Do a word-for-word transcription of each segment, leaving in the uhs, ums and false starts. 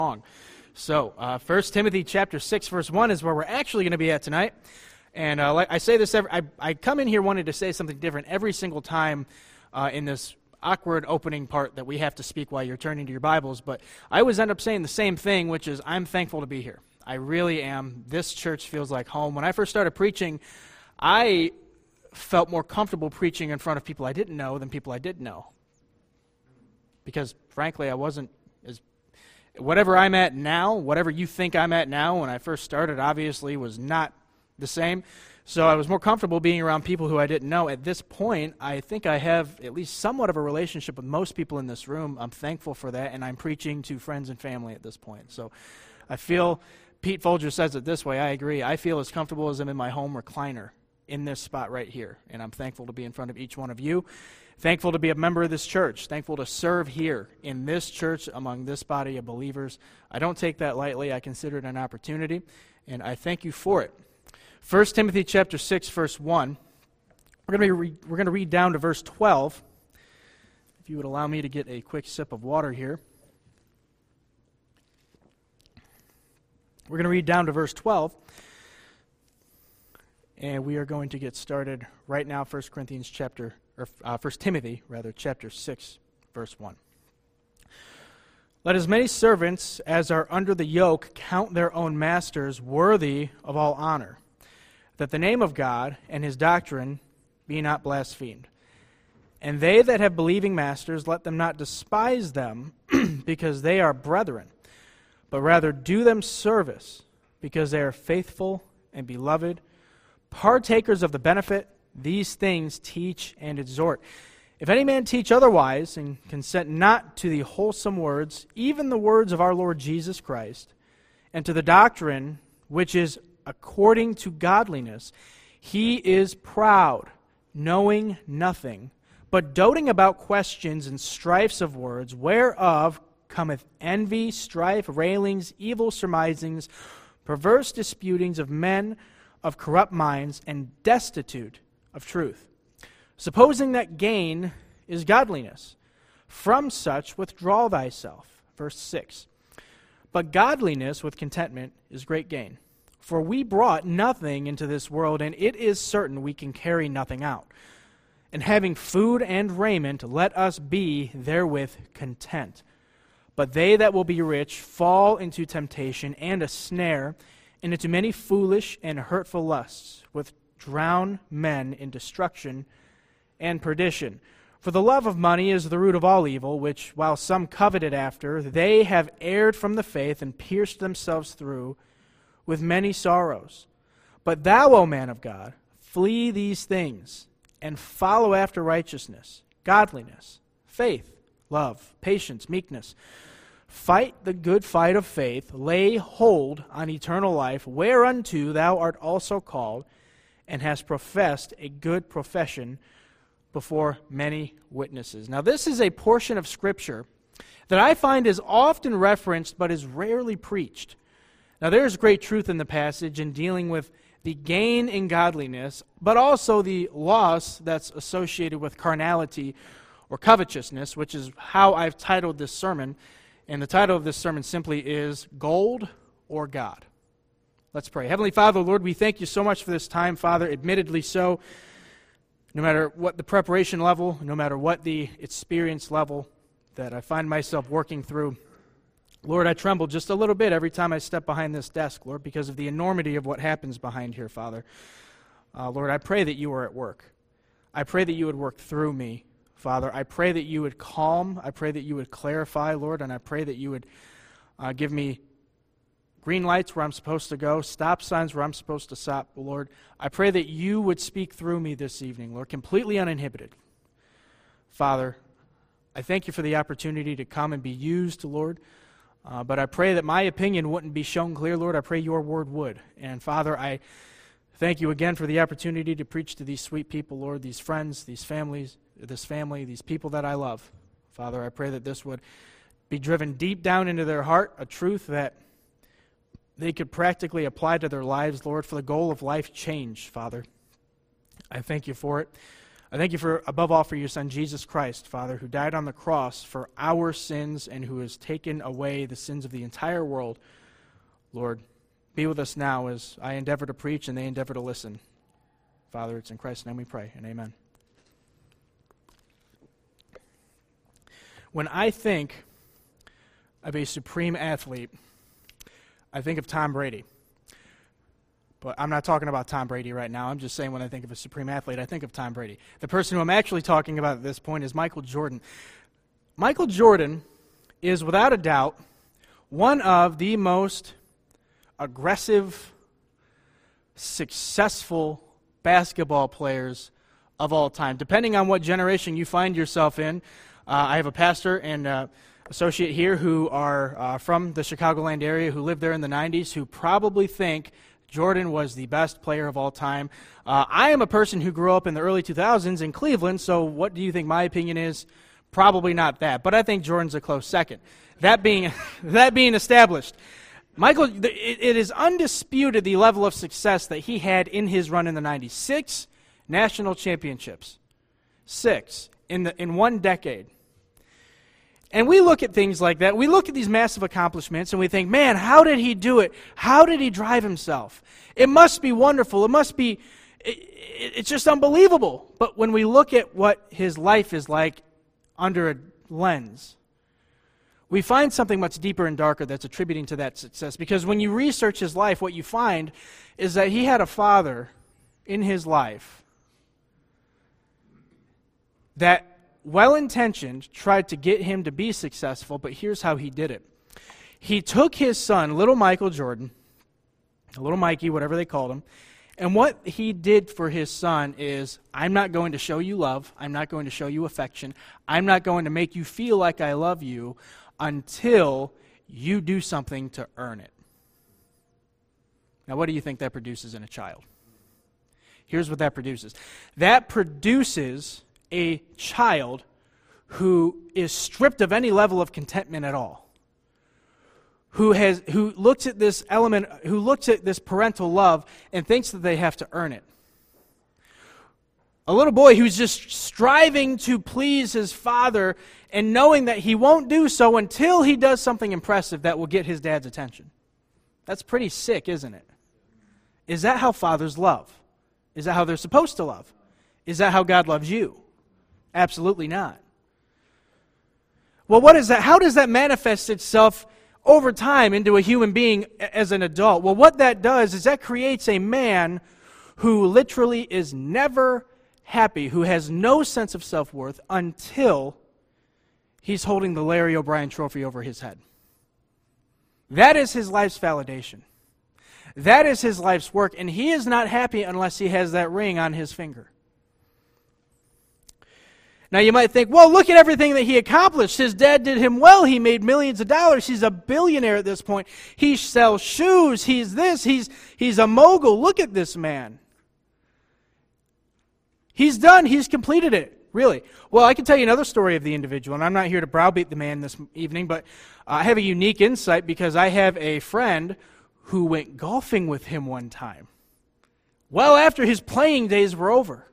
long. So, uh, First Timothy chapter six, verse one is where we're actually going to be at tonight. And uh, like I say this, every, I, I come in here wanting to say something different every single time uh, in this awkward opening part that we have to speak while you're turning to your Bibles. But I always end up saying the same thing, which is I'm thankful to be here. I really am. This church feels like home. When I first started preaching, I felt more comfortable preaching in front of people I didn't know than people I did know. Because, frankly, I wasn't as... Whatever I'm at now, whatever you think I'm at now, when I first started, obviously was not the same. So I was more comfortable being around people who I didn't know. At this point, I think I have at least somewhat of a relationship with most people in this room. I'm thankful for that, and I'm preaching to friends and family at this point. So I feel, Pete Folger says it this way, I agree, I feel as comfortable as I'm in my home recliner in this spot right here. And I'm thankful to be in front of each one of you. Thankful to be a member of this church. Thankful to serve here in this church among this body of believers. I don't take that lightly. I consider it an opportunity, and I thank you for it. First Timothy chapter six, verse one. We're going to re- we're going to read down to verse twelve. If you would allow me to get a quick sip of water here. We're going to read down to verse twelve. And we are going to get started right now, First Corinthians chapter, or uh, First Timothy, rather, chapter six, verse one. Let as many servants as are under the yoke count their own masters worthy of all honor, that the name of God and his doctrine be not blasphemed. And they that have believing masters, let them not despise them, because they are brethren, but rather do them service, because they are faithful and beloved, partakers of the benefit. These things teach and exhort. If any man teach otherwise, and consent not to the wholesome words, even the words of our Lord Jesus Christ, and to the doctrine which is according to godliness, he is proud, knowing nothing, but doting about questions and strifes of words, whereof cometh envy, strife, railings, evil surmisings, perverse disputings of men of corrupt minds, and destitute of truth. Supposing that gain is godliness, from such withdraw thyself. Verse six. But godliness with contentment is great gain. For we brought nothing into this world, and it is certain we can carry nothing out. And having food and raiment, let us be therewith content. But they that will be rich fall into temptation and a snare, and into many foolish and hurtful lusts, which drown men in destruction and perdition. For the love of money is the root of all evil, which, while some coveted after, they have erred from the faith and pierced themselves through with many sorrows. But thou, O man of God, flee these things, and follow after righteousness, godliness, faith, love, patience, meekness. Fight the good fight of faith, lay hold on eternal life, whereunto thou art also called, and hast professed a good profession before many witnesses. Now, this is a portion of Scripture that I find is often referenced but is rarely preached. Now, there's great truth in the passage in dealing with the gain in godliness, but also the loss that's associated with carnality or covetousness, which is how I've titled this sermon. And the title of this sermon simply is Gold or God. Let's pray. Heavenly Father, Lord, we thank you so much for this time, Father, admittedly so. No matter what the preparation level, no matter what the experience level that I find myself working through, Lord, I tremble just a little bit every time I step behind this desk, Lord, because of the enormity of what happens behind here, Father. Uh, Lord, I pray that you are at work. I pray that you would work through me, Father. I pray that you would calm. I pray that you would clarify, Lord, and I pray that you would uh, give me green lights where I'm supposed to go, stop signs where I'm supposed to stop, Lord. I pray that you would speak through me this evening, Lord, completely uninhibited. Father, I thank you for the opportunity to come and be used, Lord, uh, but I pray that my opinion wouldn't be shown clear, Lord. I pray your word would. And Father, I thank you again for the opportunity to preach to these sweet people, Lord, these friends, these families, this family, these people that I love. Father, I pray that this would be driven deep down into their heart, a truth that they could practically apply to their lives, Lord, for the goal of life change, Father. I thank you for it. I thank you for, above all, for your Son, Jesus Christ, Father, who died on the cross for our sins and who has taken away the sins of the entire world. Lord, be with us now as I endeavor to preach and they endeavor to listen. Father, it's in Christ's name we pray, and amen. When I think of a supreme athlete, I think of Tom Brady. But I'm not talking about Tom Brady right now. I'm just saying when I think of a supreme athlete, I think of Tom Brady. The person who I'm actually talking about at this point is Michael Jordan. Michael Jordan is, without a doubt, one of the most aggressive, successful basketball players of all time. Depending on what generation you find yourself in, uh, I have a pastor and uh, associate here who are uh, from the Chicagoland area, who lived there in the nineties, who probably think Jordan was the best player of all time. Uh, I am a person who grew up in the early two thousands in Cleveland, so what do you think my opinion is? Probably not that, but I think Jordan's a close second. That being that being established, Michael, it, it is undisputed the level of success that he had in his run in the nineties. Six national championships. Six in the in one decade. And we look at things like that. We look at these massive accomplishments and we think, man, how did he do it? How did he drive himself? It must be wonderful. It must be, it, it, it's just unbelievable. But when we look at what his life is like under a lens, we find something much deeper and darker that's attributing to that success. Because when you research his life, what you find is that he had a father in his life that, well-intentioned, tried to get him to be successful, but here's how he did it. He took his son, little Michael Jordan, little Mikey, whatever they called him, and what he did for his son is, I'm not going to show you love, I'm not going to show you affection, I'm not going to make you feel like I love you until you do something to earn it. Now, what do you think that produces in a child? Here's what that produces. That produces a child who is stripped of any level of contentment at all, who has who looks at this element, who looks at this parental love and thinks that they have to earn it. A little boy who's just striving to please his father and knowing that he won't do so until he does something impressive that will get his dad's attention. That's pretty sick, isn't it? Is that how fathers love? Is that how they're supposed to love? Is that how God loves you? Absolutely not. Well, what is that? How does that manifest itself over time into a human being as an adult? Well, what that does is that creates a man who literally is never happy, who has no sense of self-worth until he's holding the Larry O'Brien trophy over his head. That is his life's validation. That is his life's work, and he is not happy unless he has that ring on his finger. Now you might think, well, look at everything that he accomplished. His dad did him well. He made millions of dollars. He's a billionaire at this point. He sells shoes. He's this. He's, he's a mogul. Look at this man. He's done. He's completed it. Really? Well, I can tell you another story of the individual, and I'm not here to browbeat the man this evening, but I have a unique insight because I have a friend who went golfing with him one time, well after his playing days were over.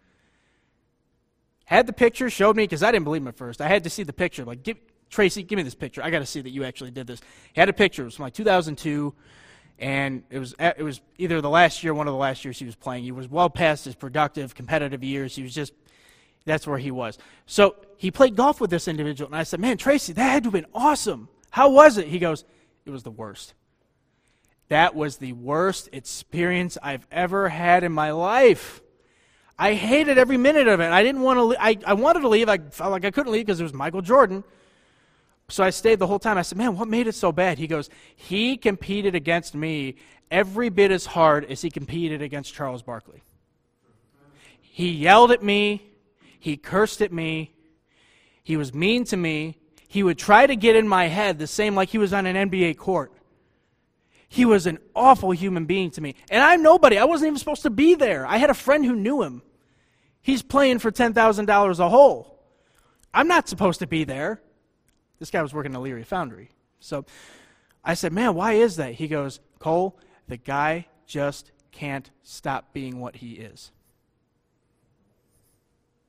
Had the picture, showed me, because I didn't believe him at first. I had to see the picture. Like, give, Tracy, give me this picture. I got to see that you actually did this. He had a picture. It was from like two thousand two, and it was it was either the last year, one of the last years he was playing. He was well past his productive, competitive years. He was just, that's where he was. So he played golf with this individual, and I said, man, Tracy, that had to have been awesome. How was it? He goes, it was the worst. That was the worst experience I've ever had in my life. I hated every minute of it. I didn't want to. Le- I I wanted to leave. I felt like I couldn't leave because it was Michael Jordan. So I stayed the whole time. I said, "Man, what made it so bad?" He goes, "He competed against me every bit as hard as he competed against Charles Barkley. He yelled at me. He cursed at me. He was mean to me. He would try to get in my head the same like he was on an N B A court. He was an awful human being to me. And I'm nobody. I wasn't even supposed to be there. I had a friend who knew him. He's playing for ten thousand dollars a hole. I'm not supposed to be there." This guy was working at Leary Foundry. So I said, "Man, why is that?" He goes, "Cole, the guy just can't stop being what he is."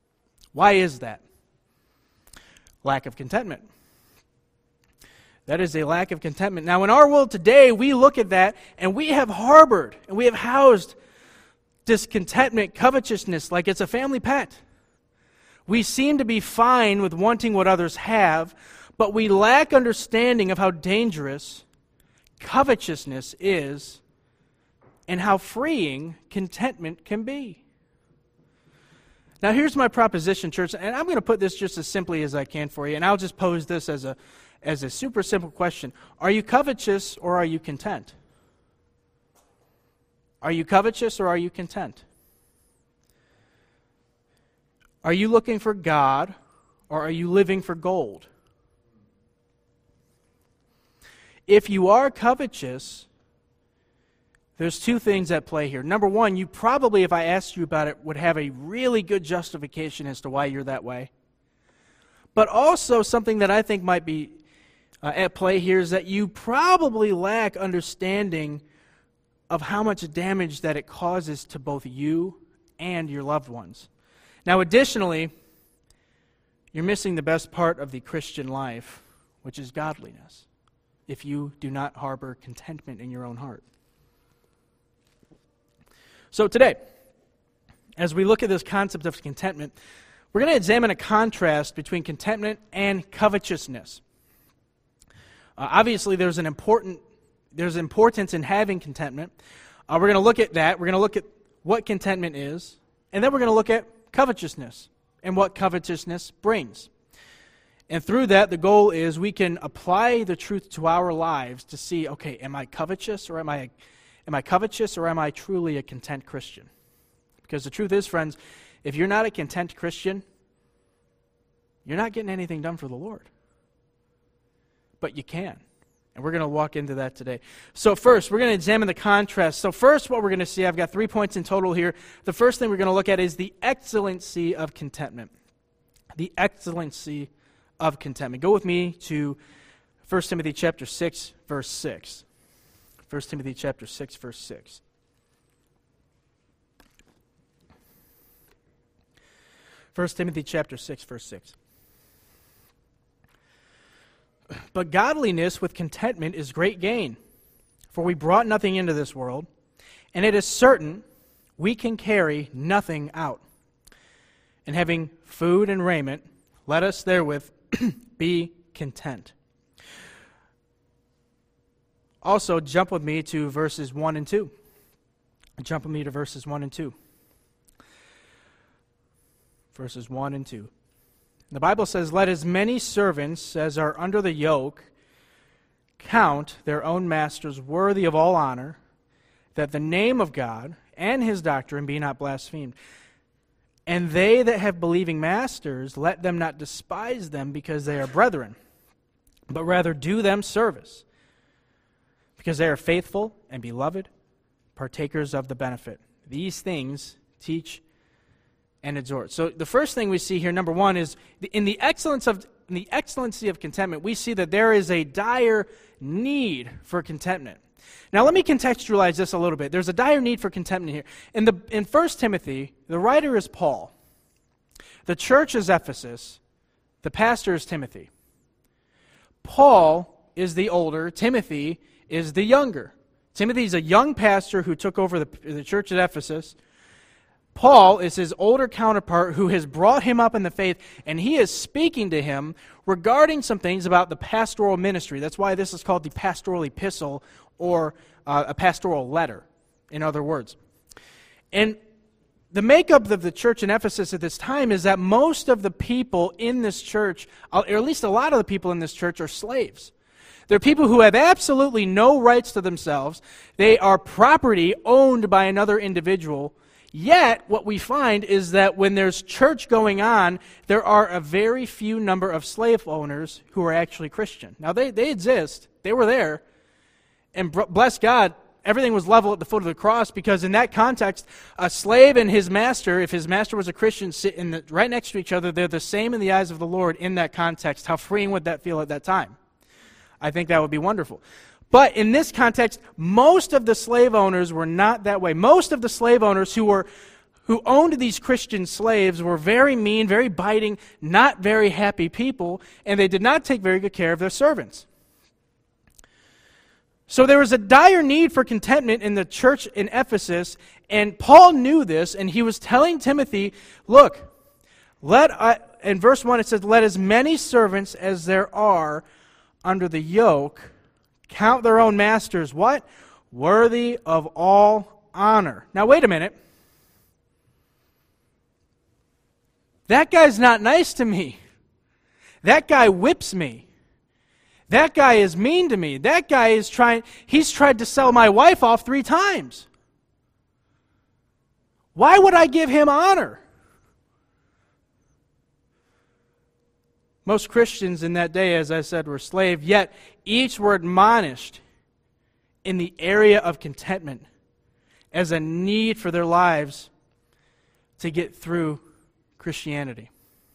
Why is that? Lack of contentment. That is a lack of contentment. Now, in our world today, we look at that, and we have harbored, and we have housed discontentment, covetousness, like it's a family pet. We seem to be fine with wanting what others have, but we lack understanding of how dangerous covetousness is and how freeing contentment can be. Now, here's my proposition, church, and I'm going to put this just as simply as I can for you, and I'll just pose this as a as a super simple question. Are you covetous or are you content? Are you covetous or are you content? Are you looking for God or are you living for gold? If you are covetous, there's two things at play here. Number one, you probably, if I asked you about it, would have a really good justification as to why you're that way. But also something that I think might be uh, at play here is that you probably lack understanding of how much damage that it causes to both you and your loved ones. Now, additionally, you're missing the best part of the Christian life, which is godliness, if you do not harbor contentment in your own heart. So today, as we look at this concept of contentment, we're going to examine a contrast between contentment and covetousness. Uh, obviously, there's an important there's importance in having contentment. Uh, we're going to look at that. We're going to look at what contentment is, and then we're going to look at covetousness and what covetousness brings. And through that, the goal is we can apply the truth to our lives to see, okay, am I covetous or am I am I covetous or am I truly a content Christian? Because the truth is, friends, if you're not a content Christian, you're not getting anything done for the Lord. But you can. And we're going to walk into that today. So first, we're going to examine the contrast. So first, what we're going to see, I've got three points in total here. The first thing we're going to look at is the excellency of contentment. The excellency of contentment. Go with me to First Timothy chapter six, verse six. First Timothy chapter six, verse six. First Timothy chapter six, verse six. But godliness with contentment is great gain, for we brought nothing into this world, and it is certain we can carry nothing out. And having food and raiment, let us therewith be content. Also, jump with me to verses one and two. Jump with me to verses one and two. Verses one and two. The Bible says, let as many servants as are under the yoke count their own masters worthy of all honor, that the name of God and his doctrine be not blasphemed. And they that have believing masters, let them not despise them because they are brethren, but rather do them service, because they are faithful and beloved, partakers of the benefit. These things teach and exhort. So the first thing we see here, number one, is in the excellence of in the excellency of contentment, we see that there is a dire need for contentment. Now let me contextualize this a little bit. There's a dire need for contentment here. In the in First Timothy, the writer is Paul. The church is Ephesus. The pastor is Timothy. Paul is the older, Timothy is the younger. Timothy's a young pastor who took over the, the church at Ephesus. Paul is his older counterpart who has brought him up in the faith, and he is speaking to him regarding some things about the pastoral ministry. That's why this is called the pastoral epistle, or uh, a pastoral letter, in other words. And the makeup of the church in Ephesus at this time is that most of the people in this church, or at least a lot of the people in this church, are slaves. They're people who have absolutely no rights to themselves. They are property owned by another individual. Yet, what we find is that when there's church going on, there are a very few number of slave owners who are actually Christian. Now, they, they exist. They were there. And bless God, everything was level at the foot of the cross, because in that context, a slave and his master, if his master was a Christian, sit in the, right next to each other. They're the same in the eyes of the Lord in that context. How freeing would that feel at that time? I think that would be wonderful. But in this context, most of the slave owners were not that way. Most of the slave owners who were who owned these Christian slaves were very mean, very biting, not very happy people, and they did not take very good care of their servants. So there was a dire need for contentment in the church in Ephesus, and Paul knew this, and he was telling Timothy, look, let I, in verse one it says, let as many servants as there are under the yoke count their own masters, what? Worthy of all honor. Now wait a minute. That guy's not nice to me. That guy whips me. That guy is mean to me. That guy is trying, he's tried to sell my wife off three times. Why would I give him honor? Most Christians in that day, as I said, were slaves, yet each were admonished in the area of contentment as a need for their lives to get through Christianity.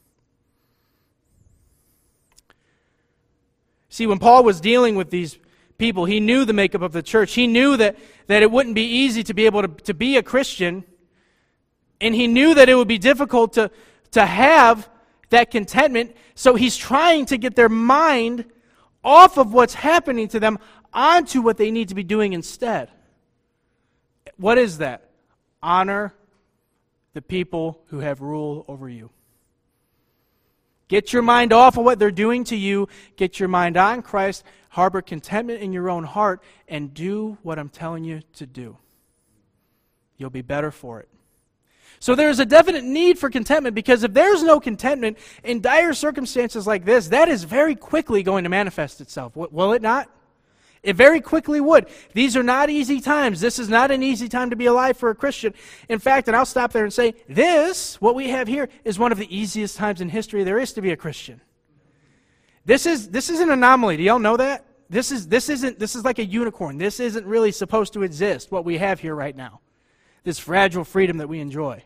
See, when Paul was dealing with these people, he knew the makeup of the church. He knew that, that it wouldn't be easy to be able to, to be a Christian, and he knew that it would be difficult to, to have that contentment, so he's trying to get their mind off of what's happening to them onto what they need to be doing instead. What is that? Honor the people who have rule over you. Get your mind off of what they're doing to you. Get your mind on Christ. Harbor contentment in your own heart and do what I'm telling you to do. You'll be better for it. So there's a definite need for contentment, because if there's no contentment in dire circumstances like this, that is very quickly going to manifest itself. Will it not? It very quickly would. These are not easy times. This is not an easy time to be alive for a Christian. In fact, and I'll stop there and say, this, what we have here, is one of the easiest times in history there is to be a Christian. This is this is an anomaly. Do y'all know that? This is this isn't this is like a unicorn. This isn't really supposed to exist, what we have here right now. This fragile freedom that we enjoy.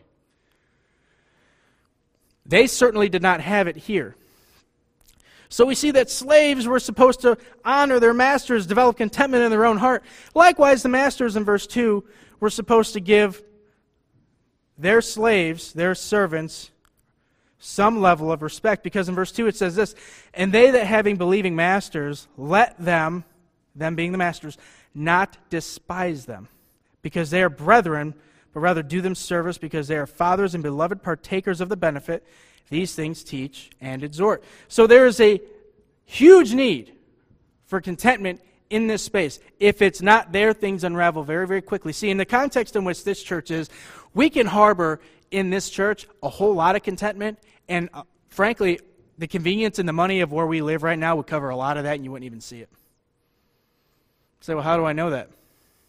They certainly did not have it here. So we see that slaves were supposed to honor their masters, develop contentment in their own heart. Likewise, the masters in verse two were supposed to give their slaves, their servants, some level of respect. Because in verse two it says this, and they that having believing masters, let them, them being the masters, not despise them, because they are brethren, but rather do them service, because they are fathers and beloved partakers of the benefit. These things teach and exhort. So there is a huge need for contentment in this space. If it's not there, things unravel very, very quickly. See, in the context in which this church is, we can harbor in this church a whole lot of contentment, and uh, frankly, the convenience and the money of where we live right now would cover a lot of that, and you wouldn't even see it. Say, well, how do I know that?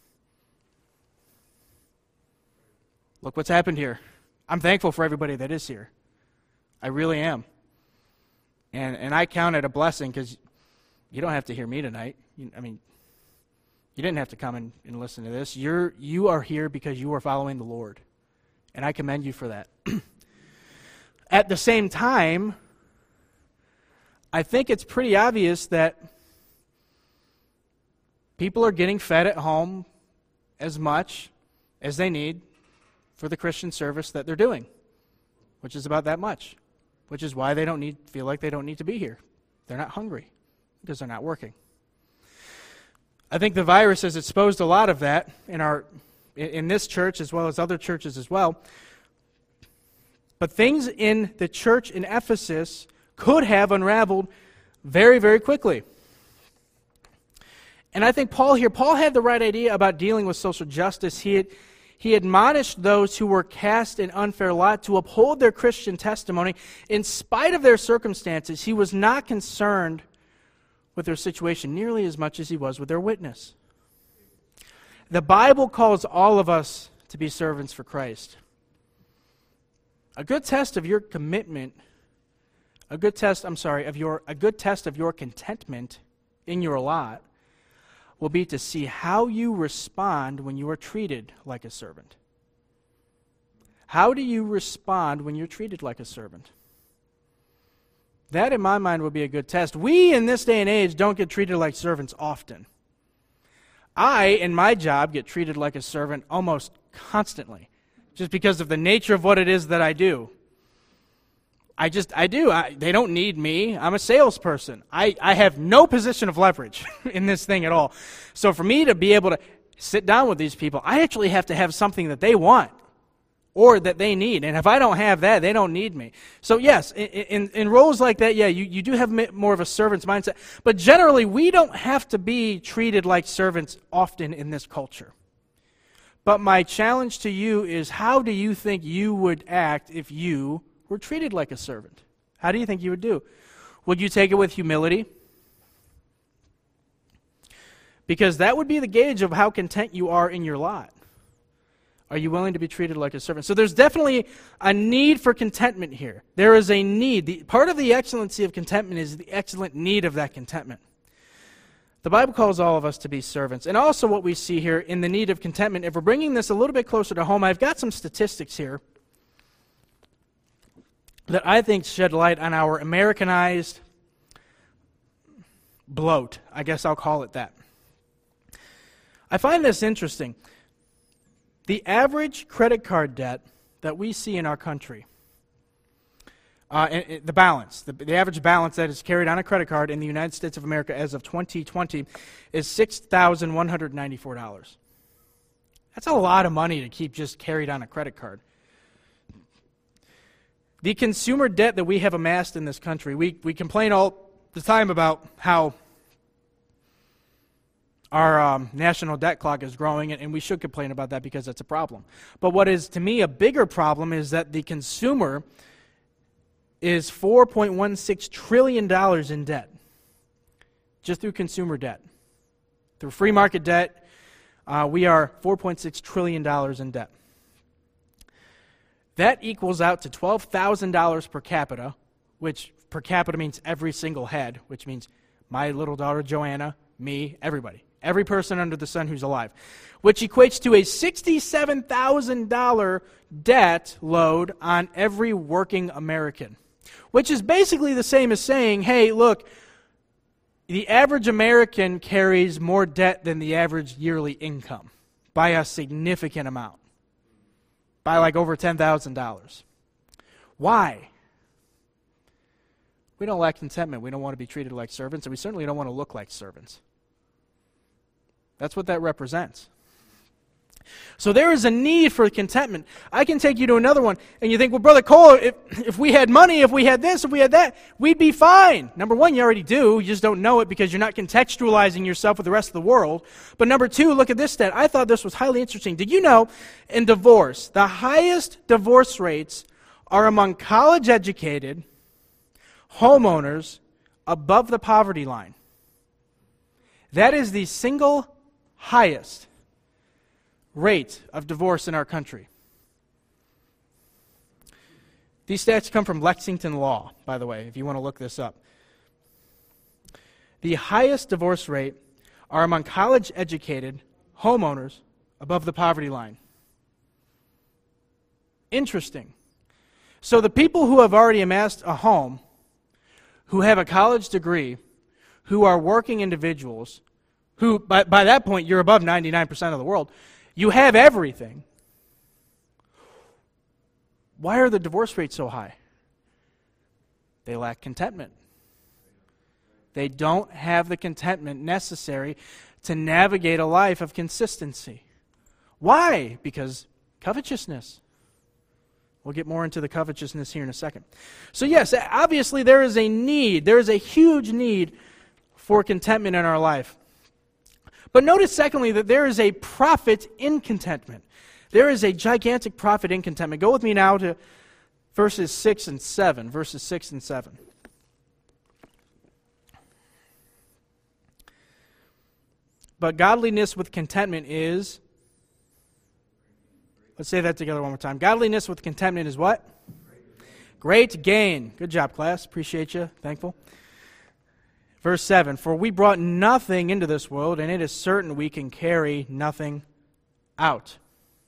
Look what's happened here. I'm thankful for everybody that is here. I really am. And and I count it a blessing, because you don't have to hear me tonight. You, I mean, you didn't have to come and, and listen to this. You're you are here because you are following the Lord. And I commend you for that. At the same time, I think it's pretty obvious that people are getting fed at home as much as they need for the Christian service that they're doing, which is about that much, which is why they don't need feel like they don't need to be here. They're not hungry because they're not working. I think the virus has exposed a lot of that in our in this church as well as other churches as well. But things in the church in Ephesus could have unraveled very, very quickly. And I think Paul here, Paul had the right idea about dealing with social justice. He had He admonished those who were cast in unfair lot to uphold their Christian testimony in spite of their circumstances. He was not concerned with their situation nearly as much as he was with their witness. The Bible calls all of us to be servants for Christ. A good test of your commitment, a good test, I'm sorry, of your a good test of your contentment in your lot will be to see how you respond when you are treated like a servant. How do you respond when you're treated like a servant? That, in my mind, would be a good test. We, in this day and age, don't get treated like servants often. I, in my job, get treated like a servant almost constantly. just because of the nature of what it is that I do. I just, I do. I, they don't need me. I'm a salesperson. I, I have no position of leverage in this thing at all. So for me to be able to sit down with these people, I actually have to have something that they want or that they need. And if I don't have that, they don't need me. So yes, in, in, in roles like that, yeah, you, you do have more of a servant's mindset. But generally, we don't have to be treated like servants often in this culture. But my challenge to you is, how do you think you would act if you were treated like a servant? How do you think you would do? Would you take it with humility? Because that would be the gauge of how content you are in your lot. Are you willing to be treated like a servant? So there's definitely a need for contentment here. There is a need. The, part of the excellency of contentment is the excellent need of that contentment. The Bible calls all of us to be servants. And also what we see here in the need of contentment, if we're bringing this a little bit closer to home, I've got some statistics here that I think shed light on our Americanized bloat. I guess I'll call it that. I find this interesting. The average credit card debt that we see in our country, uh, and, and the balance, the, the average balance that is carried on a credit card in the United States of America as of twenty twenty is six thousand one hundred ninety-four dollars. That's a lot of money to keep just carried on a credit card. The consumer debt that we have amassed in this country, we, we complain all the time about how our um, national debt clock is growing, and, and we should complain about that because that's a problem. But what is, to me, a bigger problem is that the consumer is four point one six trillion dollars in debt, just through consumer debt. Through free market debt, uh, we are four point six trillion dollars in debt. That equals out to twelve thousand dollars per capita, which per capita means every single head, which means my little daughter Joanna, me, everybody. Every person under the sun who's alive. Which equates to a sixty-seven thousand dollars debt load on every working American. Which is basically the same as saying, hey, look, the average American carries more debt than the average yearly income by a significant amount. By like over ten thousand dollars. Why? We don't lack contentment. We don't want to be treated like servants, and we certainly don't want to look like servants. That's what that represents. So there is a need for contentment. I can take you to another one, and you think, well, Brother Cole, if, if we had money, if we had this, if we had that, we'd be fine. Number one, you already do. You just don't know it because you're not contextualizing yourself with the rest of the world. But number two, look at this stat. I thought this was highly interesting. Did you know in divorce, the highest divorce rates are among college-educated homeowners above the poverty line? That is the single highest rate of divorce in our country. These stats come from Lexington Law, by the way, if you want to look this up. The highest divorce rate are among college-educated homeowners above the poverty line. Interesting. So the people who have already amassed a home, who have a college degree, who are working individuals, who, by, by that point, you're above ninety-nine percent of the world, you have everything. Why are the divorce rates so high? They lack contentment. They don't have the contentment necessary to navigate a life of consistency. Why? Because covetousness. We'll get more into the covetousness here in a second. So yes, obviously there is a need, there is a huge need for contentment in our life. But notice secondly that there is a profit in contentment. There is a gigantic profit in contentment. Go with me now to verses six and seven. Verses six and seven. But godliness with contentment is, let's say that together one more time. Godliness with contentment is what? Great gain. Good job, class. Appreciate you. Thankful. Verse seven, for we brought nothing into this world, and it is certain we can carry nothing out.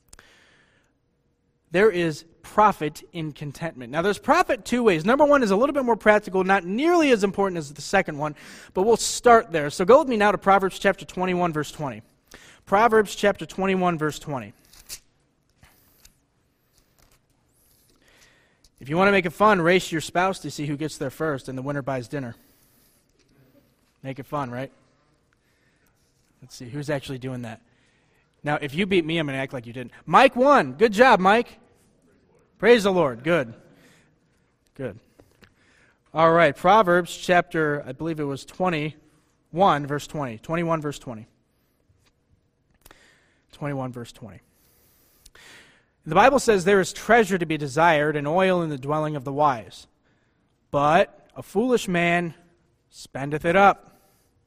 There is profit in contentment. Now, there's profit two ways. Number one is a little bit more practical, not nearly as important as the second one, but we'll start there. So go with me now to Proverbs chapter twenty-one, verse twenty. Proverbs chapter twenty-one, verse twenty. If you want to make it fun, race your spouse to see who gets there first, and the winner buys dinner. Make it fun, right? Let's see, who's actually doing that? Now, if you beat me, I'm going to act like you didn't. Mike won. Good job, Mike. Praise the Lord. Good. Good. All right, Proverbs chapter, I believe it was twenty-one, verse twenty. twenty-one, verse twenty. twenty-one, verse twenty. The Bible says, there is treasure to be desired and oil in the dwelling of the wise, but a foolish man spendeth it up.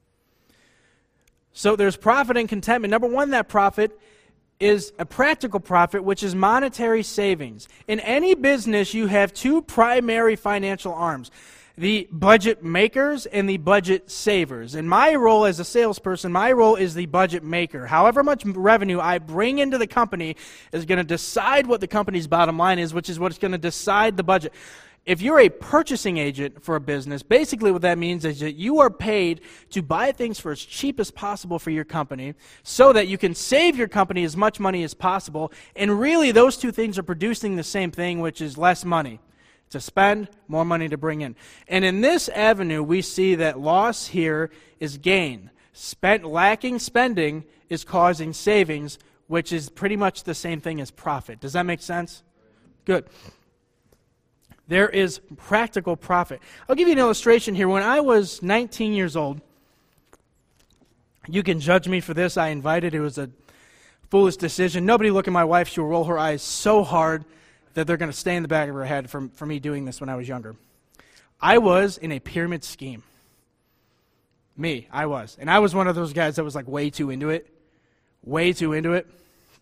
So there's profit and contentment. Number one, that profit is a practical profit, which is monetary savings. In any business, you have two primary financial arms: the budget makers and the budget savers. In my role as a salesperson, my role is the budget maker. However much revenue I bring into the company is going to decide what the company's bottom line is, which is what's going to decide the budget. If you're a purchasing agent for a business, basically what that means is that you are paid to buy things for as cheap as possible for your company so that you can save your company as much money as possible. And really, those two things are producing the same thing, which is less money to spend, more money to bring in. And in this avenue, we see that loss here is gain. Spent, lacking spending is causing savings, which is pretty much the same thing as profit. Does that make sense? Good. There is practical profit. I'll give you an illustration here. When I was nineteen years old, you can judge me for this. I invited. It was a foolish decision. Nobody look at my wife. She'll roll her eyes so hard that they're going to stay in the back of her head for, for me doing this when I was younger. I was in a pyramid scheme. Me, I was. And I was one of those guys that was like way too into it. Way too into it.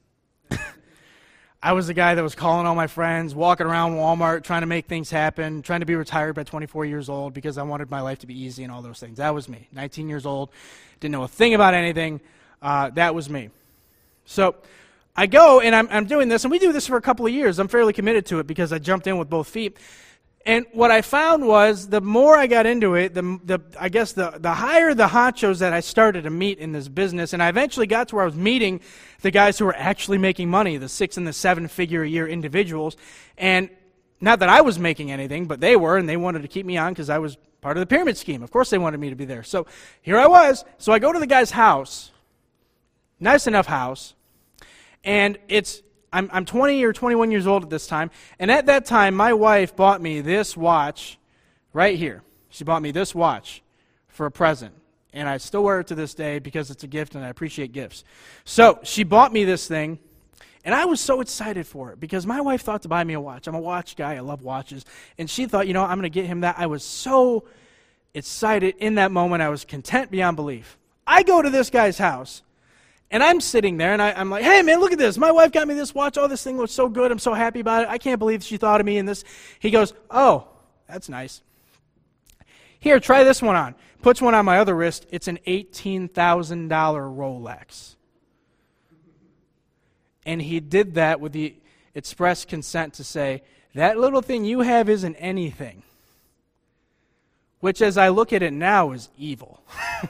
I was the guy that was calling all my friends, walking around Walmart, trying to make things happen, trying to be retired by twenty-four years old because I wanted my life to be easy and all those things. That was me. nineteen years old, didn't know a thing about anything. Uh, that was me. So I go, and I'm, I'm doing this, and we do this for a couple of years. I'm fairly committed to it because I jumped in with both feet. And what I found was the more I got into it, the, the I guess the, the higher the honchos that I started to meet in this business. And I eventually got to where I was meeting the guys who were actually making money, the six and the seven figure a year individuals. And not that I was making anything, but they were, and they wanted to keep me on because I was part of the pyramid scheme. Of course they wanted me to be there. So here I was. So I go to the guy's house, nice enough house, and it's I'm, I'm twenty or twenty-one years old at this time, and at that time, my wife bought me this watch right here. She bought me this watch for a present, and I still wear it to this day because it's a gift, and I appreciate gifts. So she bought me this thing, and I was so excited for it because my wife thought to buy me a watch. I'm a watch guy. I love watches, and she thought, you know, I'm going to get him that. I was so excited in that moment. I was content beyond belief. I go to this guy's house. And I'm sitting there, and I, I'm like, hey, man, look at this. My wife got me this watch. Oh, this thing looks so good. I'm so happy about it. I can't believe she thought of me in this. He goes, oh, that's nice. Here, try this one on. Puts one on my other wrist. It's an eighteen thousand dollars Rolex. And he did that with the express consent to say, that little thing you have isn't anything. Which, as I look at it now, is evil.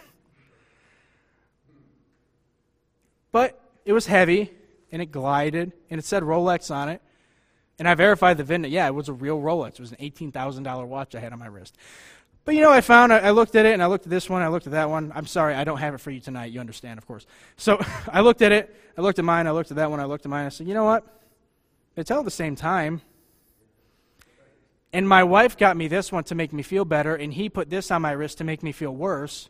But it was heavy, and it glided, and it said Rolex on it. And I verified the V I N. Yeah, it was a real Rolex. It was an eighteen thousand dollars watch I had on my wrist. But, you know, I found, I, I looked at it, and I looked at this one, I looked at that one. I'm sorry, I don't have it for you tonight. You understand, of course. So I looked at it, I looked at mine, I looked at that one, I looked at mine. I said, you know what? They tell at the same time. And my wife got me this one to make me feel better, and he put this on my wrist to make me feel worse.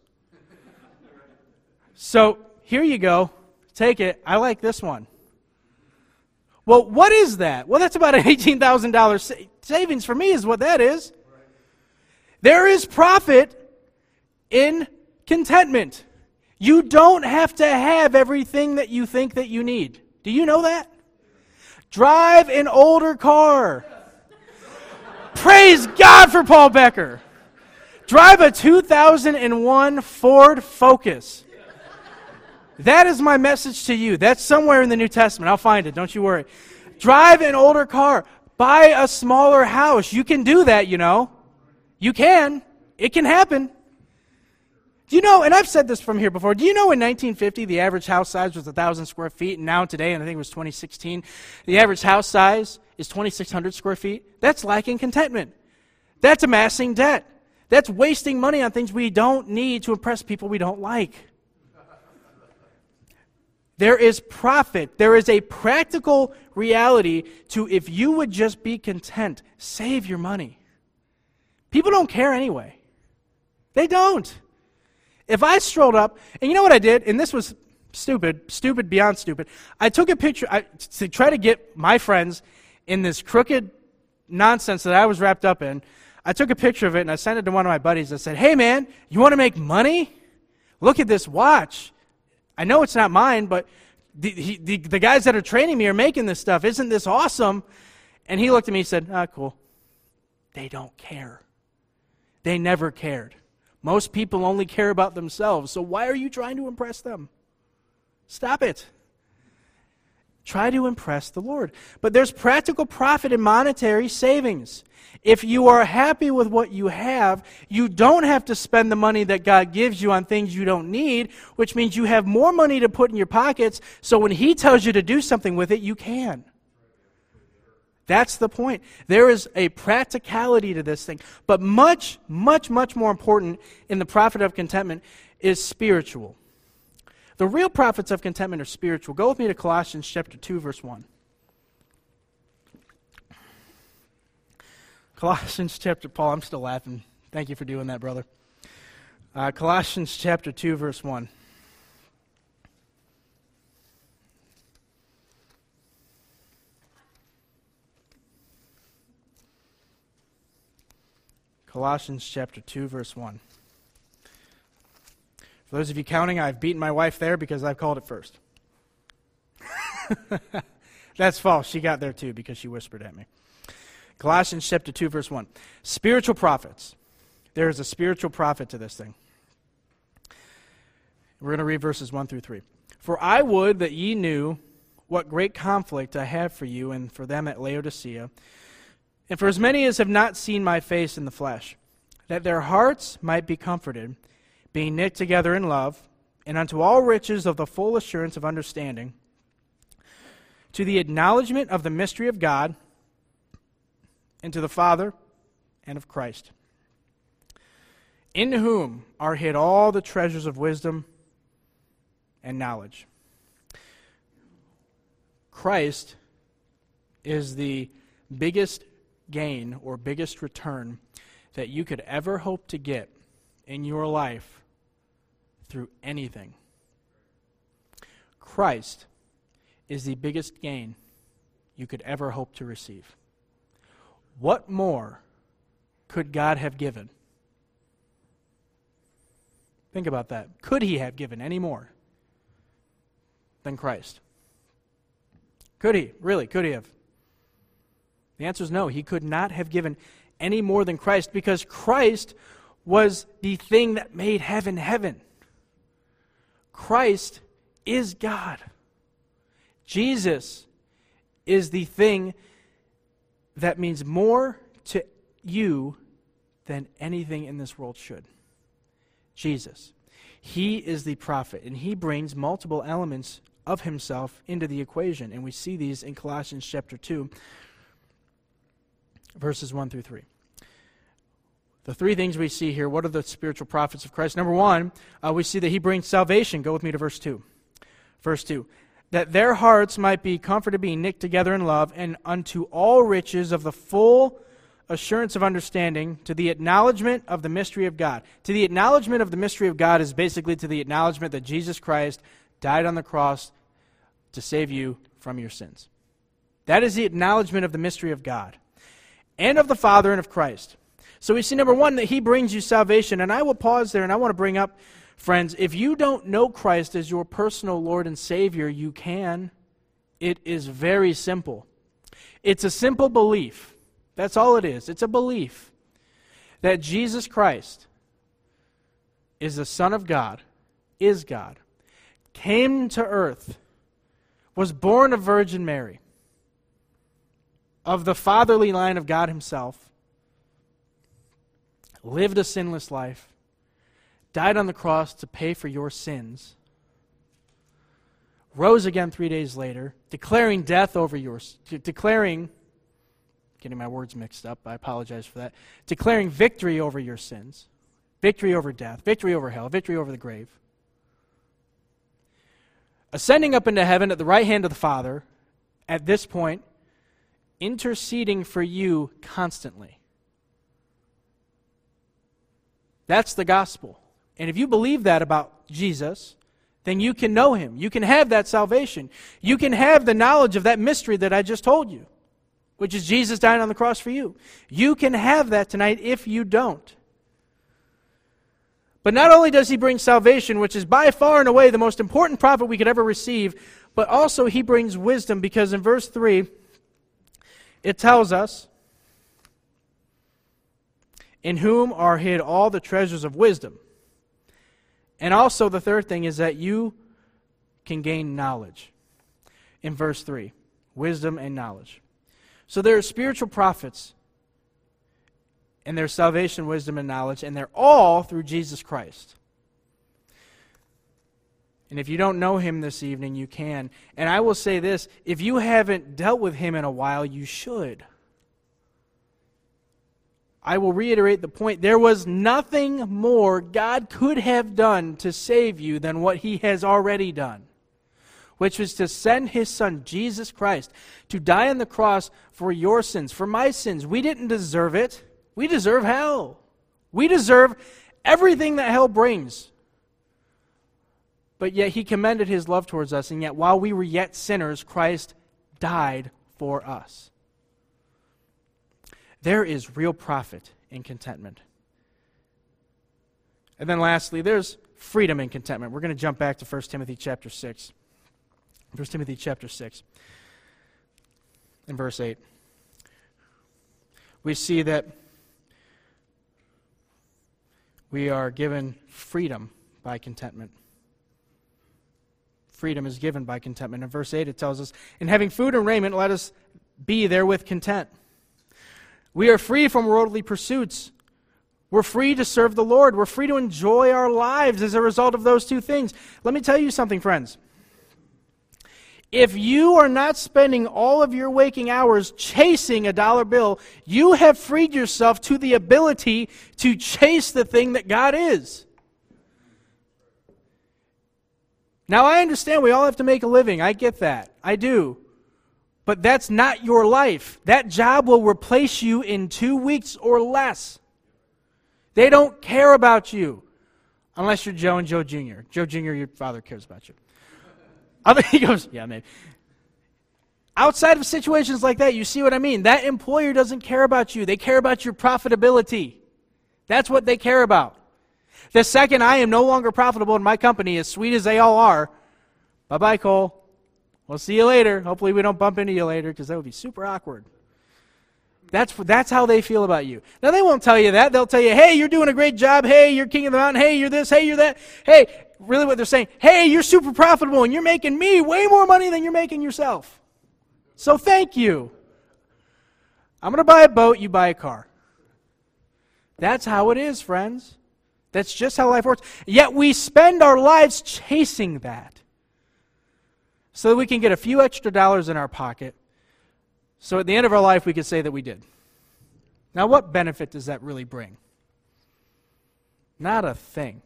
So here you go. Take it. I like this one. Well, what is that? Well, that's about an eighteen thousand dollars sa- savings for me is what that is. There is profit in contentment. You don't have to have everything that you think that you need. Do you know that? Drive an older car. Praise God for Paul Becker. Drive a two thousand one Ford Focus. That is my message to you. That's somewhere in the New Testament. I'll find it. Don't you worry. Drive an older car. Buy a smaller house. You can do that, you know. You can. It can happen. Do you know, and I've said this from here before, do you know in nineteen fifty the average house size was one thousand square feet, and now today, and I think it was twenty sixteen, the average house size is twenty-six hundred square feet? That's lacking contentment. That's amassing debt. That's wasting money on things we don't need to impress people we don't like. There is profit. There is a practical reality to if you would just be content, save your money. People don't care anyway. They don't. If I strolled up, and you know what I did, and this was stupid, stupid beyond stupid, I took a picture I, to try to get my friends in this crooked nonsense that I was wrapped up in. I took a picture of it, and I sent it to one of my buddies. I said, hey, man, you want to make money? Look at this watch. I know it's not mine, but the, he, the, the guys that are training me are making this stuff. Isn't this awesome? And he looked at me and said, ah, cool. They don't care. They never cared. Most people only care about themselves, so why are you trying to impress them? Stop it. Try to impress the Lord. But there's practical profit in monetary savings. If you are happy with what you have, you don't have to spend the money that God gives you on things you don't need, which means you have more money to put in your pockets, so when He tells you to do something with it, you can. That's the point. There is a practicality to this thing. But much, much, much more important in the profit of contentment is spiritual. The real profits of contentment are spiritual. Go with me to Colossians chapter two, verse one. Colossians chapter, Paul, I'm still laughing. Thank you for doing that, brother. Uh, Colossians chapter two, verse one. Colossians chapter two, verse one. For those of you counting, I've beaten my wife there because I've called it first. That's false. She got there too because she whispered at me. Colossians chapter two, verse one. Spiritual profits. There is a spiritual profit to this thing. We're going to read verses one through three. For I would that ye knew what great conflict I have for you and for them at Laodicea, and for as many as have not seen my face in the flesh, that their hearts might be comforted, being knit together in love, and unto all riches of the full assurance of understanding, to the acknowledgement of the mystery of God, and to the Father and of Christ, in whom are hid all the treasures of wisdom and knowledge. Christ is the biggest gain or biggest return that you could ever hope to get in your life through anything. Christ is the biggest gain you could ever hope to receive. What more could God have given? Think about that. Could He have given any more than Christ? Could He? Really, could He have? The answer is no. He could not have given any more than Christ because Christ was the thing that made heaven heaven. Christ is God. Jesus is the thing that means more to you than anything in this world should. Jesus. He is the prophet, and He brings multiple elements of Himself into the equation, and we see these in Colossians chapter two, verses one through three. The three things we see here, what are the spiritual profits of Christ? Number one, uh, we see that He brings salvation. Go with me to verse two. Verse two. That their hearts might be comforted, being knit together in love, and unto all riches of the full assurance of understanding, to the acknowledgement of the mystery of God. To the acknowledgement of the mystery of God is basically to the acknowledgement that Jesus Christ died on the cross to save you from your sins. That is the acknowledgement of the mystery of God, and of the Father and of Christ. So we see, number one, that He brings you salvation. And I will pause there, and I want to bring up, friends, if you don't know Christ as your personal Lord and Savior, you can. It is very simple. It's a simple belief. That's all it is. It's a belief that Jesus Christ is the Son of God, is God, came to earth, was born of Virgin Mary, of the fatherly line of God Himself, lived a sinless life, died on the cross to pay for your sins, rose again three days later, declaring death over yours, declaring, getting my words mixed up, I apologize for that, declaring victory over your sins, victory over death, victory over hell, victory over the grave, ascending up into heaven at the right hand of the Father, at this point, interceding for you constantly. That's the gospel. And if you believe that about Jesus, then you can know him. You can have that salvation. You can have the knowledge of that mystery that I just told you, which is Jesus dying on the cross for you. You can have that tonight if you don't. But not only does he bring salvation, which is by far and away the most important profit we could ever receive, but also he brings wisdom, because in verse three, it tells us, in whom are hid all the treasures of wisdom. And also the third thing is that you can gain knowledge. In verse three, wisdom and knowledge. So there are spiritual prophets, and there's salvation, wisdom, and knowledge, and they're all through Jesus Christ. And if you don't know him this evening, you can. And I will say this, if you haven't dealt with him in a while, you should. I will reiterate the point. There was nothing more God could have done to save you than what he has already done, which was to send his Son, Jesus Christ, to die on the cross for your sins, for my sins. We didn't deserve it. We deserve hell. We deserve everything that hell brings. But yet he commended his love towards us, and yet while we were yet sinners, Christ died for us. There is real profit in contentment. And then lastly, there's freedom in contentment. We're going to jump back to First Timothy chapter six. First Timothy chapter six, in verse eight. We see that we are given freedom by contentment. Freedom is given by contentment. In verse eight it tells us, "In having food and raiment, let us be therewith content." We are free from worldly pursuits. We're free to serve the Lord. We're free to enjoy our lives as a result of those two things. Let me tell you something, friends. If you are not spending all of your waking hours chasing a dollar bill, you have freed yourself to the ability to chase the thing that God is. Now, I understand we all have to make a living. I get that. I do. But that's not your life. That job will replace you in two weeks or less. They don't care about you. Unless you're Joe and Joe Junior Joe Junior, your father cares about you. Other, he goes, yeah, maybe. Outside of situations like that, you see what I mean? That employer doesn't care about you. They care about your profitability. That's what they care about. The second I am no longer profitable in my company, as sweet as they all are, bye-bye, Cole. We'll see you later. Hopefully we don't bump into you later, because that would be super awkward. That's that's how they feel about you. Now, they won't tell you that. They'll tell you, hey, you're doing a great job. Hey, you're king of the mountain. Hey, you're this. Hey, you're that. Hey, really what they're saying, hey, you're super profitable, and you're making me way more money than you're making yourself. So thank you. I'm going to buy a boat. You buy a car. That's how it is, friends. That's just how life works. Yet we spend our lives chasing that, so that we can get a few extra dollars in our pocket, so at the end of our life we can say that we did. Now, what benefit does that really bring? Not a thing.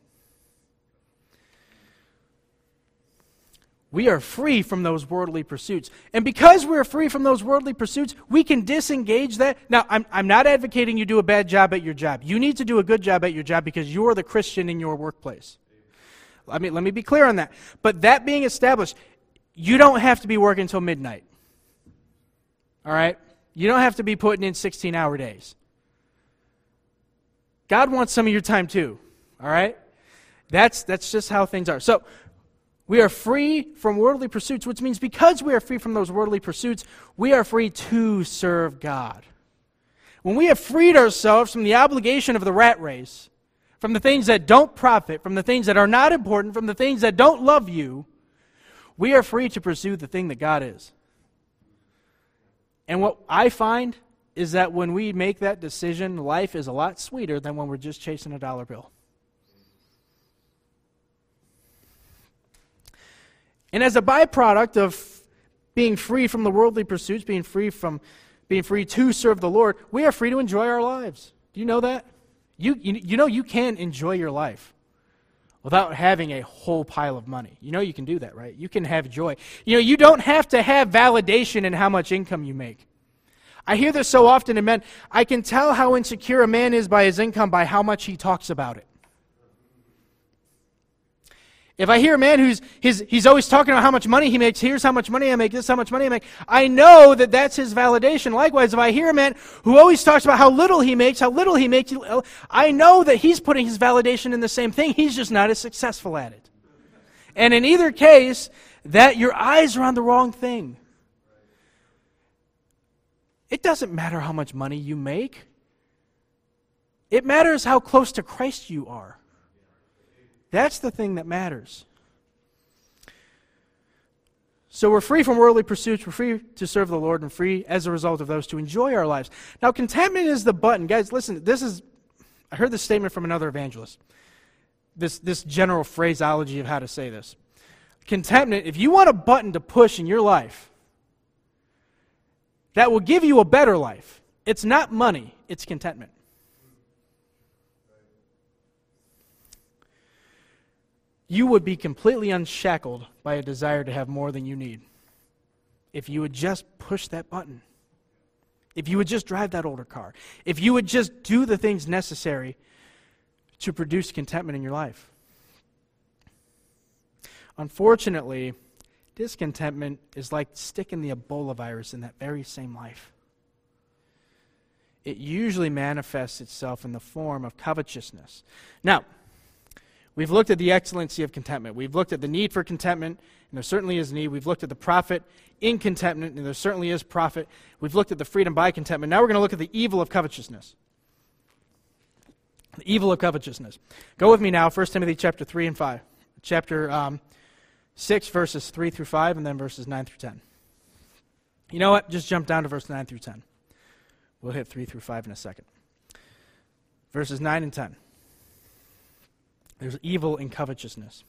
We are free from those worldly pursuits. And because we're free from those worldly pursuits, we can disengage that. Now, I'm, I'm not advocating you do a bad job at your job. You need to do a good job at your job, because you're the Christian in your workplace. I mean, let me be clear on that. But that being established, you don't have to be working until midnight. All right? You don't have to be putting in sixteen-hour days. God wants some of your time too. All right? That's that's just how things are. So, we are free from worldly pursuits, which means because we are free from those worldly pursuits, we are free to serve God. When we have freed ourselves from the obligation of the rat race, from the things that don't profit, from the things that are not important, from the things that don't love you, we are free to pursue the thing that God is. And what I find is that when we make that decision, life is a lot sweeter than when we're just chasing a dollar bill. And as a byproduct of being free from the worldly pursuits, being free from being free to serve the Lord, we are free to enjoy our lives. Do you know that? You, you, you know you can enjoy your life without having a whole pile of money. You know you can do that, right? You can have joy. You know, you don't have to have validation in how much income you make. I hear this so often in men. I can tell how insecure a man is by his income by how much he talks about it. If I hear a man who's his, he's always talking about how much money he makes, here's how much money I make, this is how much money I make, I know that that's his validation. Likewise, if I hear a man who always talks about how little he makes, how little he makes, I know that he's putting his validation in the same thing. He's just not as successful at it. And in either case, that your eyes are on the wrong thing. It doesn't matter how much money you make. It matters how close to Christ you are. That's the thing that matters. So we're free from worldly pursuits. We're free to serve the Lord and free, as a result of those, to enjoy our lives. Now, contentment is the button. Guys, listen, this is, I heard this statement from another evangelist. This, this general phraseology of how to say this. Contentment, if you want a button to push in your life that will give you a better life, it's not money, it's contentment. You would be completely unshackled by a desire to have more than you need if you would just push that button. If you would just drive that older car. If you would just do the things necessary to produce contentment in your life. Unfortunately, discontentment is like sticking the Ebola virus in that very same life. It usually manifests itself in the form of covetousness. Now, we've looked at the excellency of contentment. We've looked at the need for contentment, and there certainly is need. We've looked at the profit in contentment, and there certainly is profit. We've looked at the freedom by contentment. Now we're going to look at the evil of covetousness. The evil of covetousness. Go with me now, First Timothy chapter three and five. Chapter um, six, verses three through five, and then verses nine through ten. You know what? Just jump down to verse nine through ten. We'll hit three through five in a second. Verses nine and ten. There's evil in covetousness.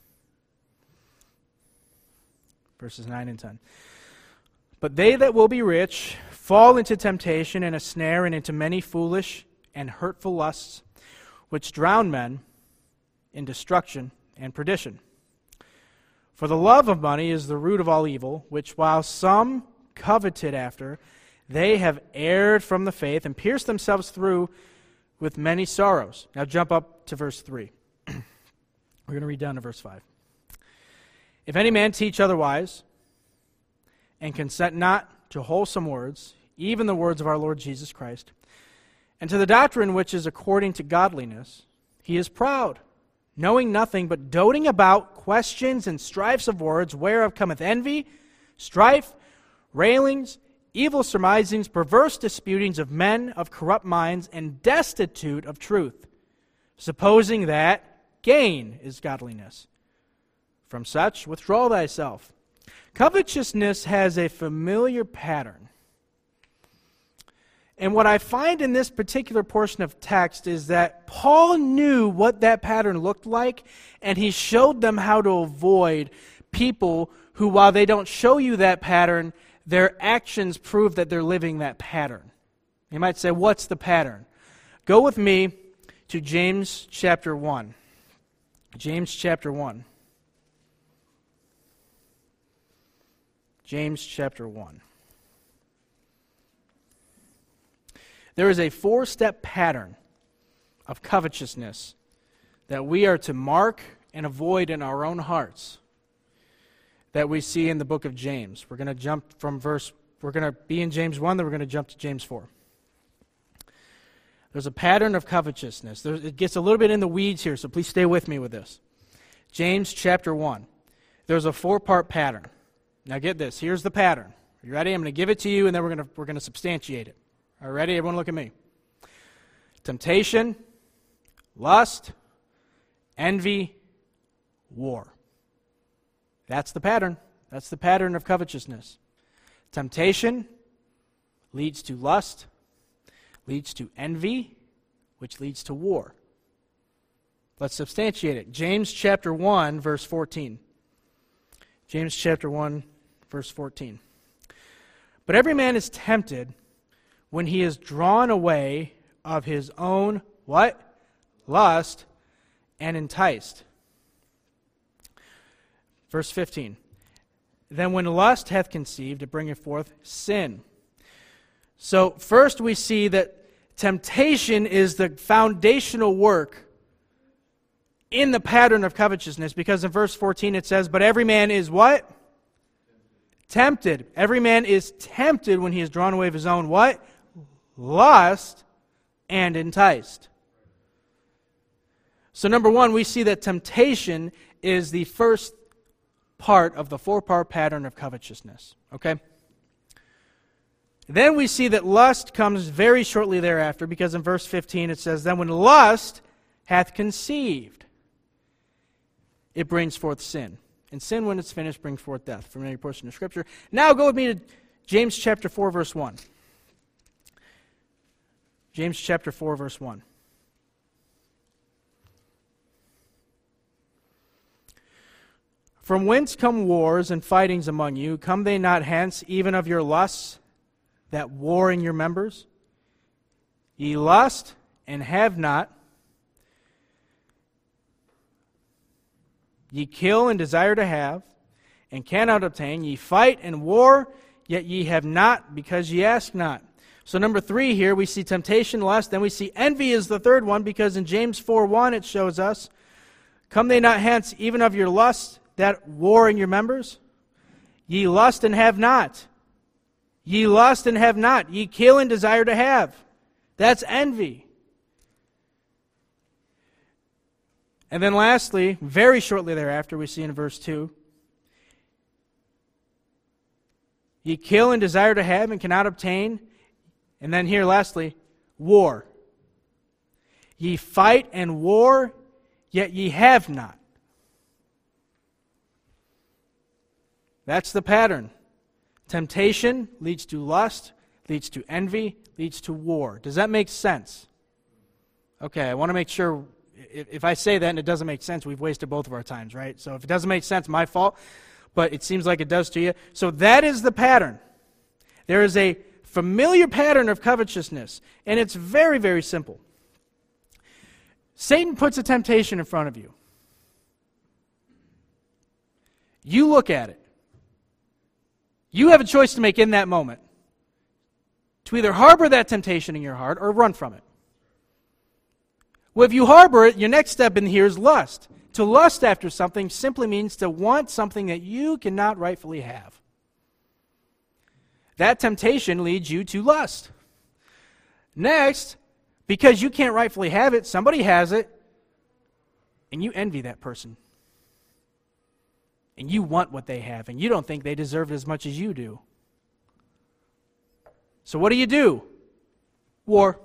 Verses nine and ten. But they that will be rich fall into temptation and a snare and into many foolish and hurtful lusts, which drown men in destruction and perdition. For the love of money is the root of all evil, which while some coveted after, they have erred from the faith and pierced themselves through with many sorrows. Now jump up to verse three. We're going to read down to verse five. If any man teach otherwise, and consent not to wholesome words, even the words of our Lord Jesus Christ, and to the doctrine which is according to godliness, he is proud, knowing nothing, but doting about questions and strifes of words, whereof cometh envy, strife, railings, evil surmisings, perverse disputings of men of corrupt minds, and destitute of truth, supposing that gain is godliness. From such withdraw thyself. Covetousness has a familiar pattern. And what I find in this particular portion of text is that Paul knew what that pattern looked like, and he showed them how to avoid people who, while they don't show you that pattern, their actions prove that they're living that pattern. You might say, what's the pattern? Go with me to James chapter one. James chapter one. James chapter one. There is a four-step pattern of covetousness that we are to mark and avoid in our own hearts that we see in the book of James. We're going to jump from verse, we're going to be in James one, then we're going to jump to James four. There's a pattern of covetousness. There's, it gets a little bit in the weeds here, so please stay with me with this. James chapter one. There's a four-part pattern. Now get this. Here's the pattern. Are you ready? I'm going to give it to you, and then we're going to we're going to substantiate it. Are you ready? Everyone look at me. Temptation, lust, envy, war. That's the pattern. That's the pattern of covetousness. Temptation leads to lust, leads to envy, which leads to war. Let's substantiate it. James chapter one, verse fourteen. James chapter one, verse fourteen. But every man is tempted when he is drawn away of his own, what? Lust, and enticed. Verse fifteen. Then when lust hath conceived, it bringeth forth sin. So first we see that temptation is the foundational work in the pattern of covetousness, because in verse fourteen it says, but every man is what? Tempted. Every man is tempted when he is drawn away of his own what? Lust and enticed. So number one, we see that temptation is the first part of the four-part pattern of covetousness. Okay? Then we see that lust comes very shortly thereafter, because in verse fifteen it says, then when lust hath conceived, it brings forth sin. And sin, when it's finished, brings forth death. Familiar portion of Scripture. Now go with me to James chapter four, verse one. James chapter four, verse one. From whence come wars and fightings among you? Come they not hence, even of your lusts that war in your members? Ye lust and have not. Ye kill and desire to have, and cannot obtain. Ye fight and war, yet ye have not, because ye ask not. So number three here, we see temptation, lust. Then we see envy is the third one, because in James four one it shows us, come they not hence, even of your lusts that war in your members? Ye lust and have not. Ye lust and have not. Ye kill and desire to have. That's envy. And then lastly, very shortly thereafter, we see in verse two, ye kill and desire to have and cannot obtain. And then here lastly, war. Ye fight and war, yet ye have not. That's the pattern. Temptation leads to lust, leads to envy, leads to war. Does that make sense? Okay, I want to make sure. If I say that and it doesn't make sense, we've wasted both of our times, right? So if it doesn't make sense, my fault, but it seems like it does to you. So that is the pattern. There is a familiar pattern of covetousness, and it's very, very simple. Satan puts a temptation in front of you. You look at it. You have a choice to make in that moment, to either harbor that temptation in your heart or run from it. Well, if you harbor it, your next step in here is lust. To lust after something simply means to want something that you cannot rightfully have. That temptation leads you to lust. Next, because you can't rightfully have it, somebody has it, and you envy that person. And you want what they have, and you don't think they deserve it as much as you do. So what do you do? War.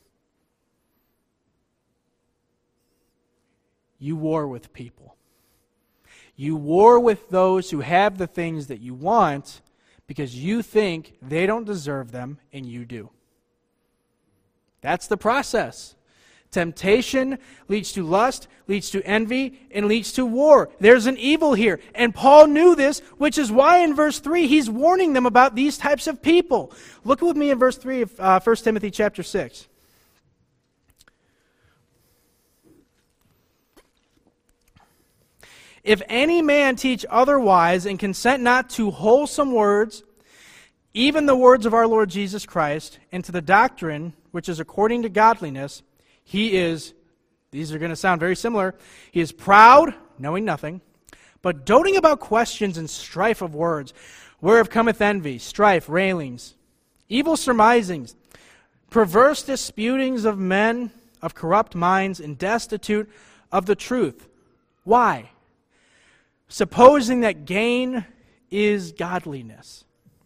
You war with people. You war with those who have the things that you want because you think they don't deserve them and you do. That's the process. Temptation leads to lust, leads to envy, and leads to war. There's an evil here. And Paul knew this, which is why in verse three he's warning them about these types of people. Look with me in verse three of uh, First Timothy chapter six. If any man teach otherwise and consent not to wholesome words, even the words of our Lord Jesus Christ, and to the doctrine which is according to godliness, he is, these are going to sound very similar, he is proud, knowing nothing, but doting about questions and strife of words, whereof cometh envy, strife, railings, evil surmisings, perverse disputings of men of corrupt minds, and destitute of the truth. Why? Supposing that gain is godliness.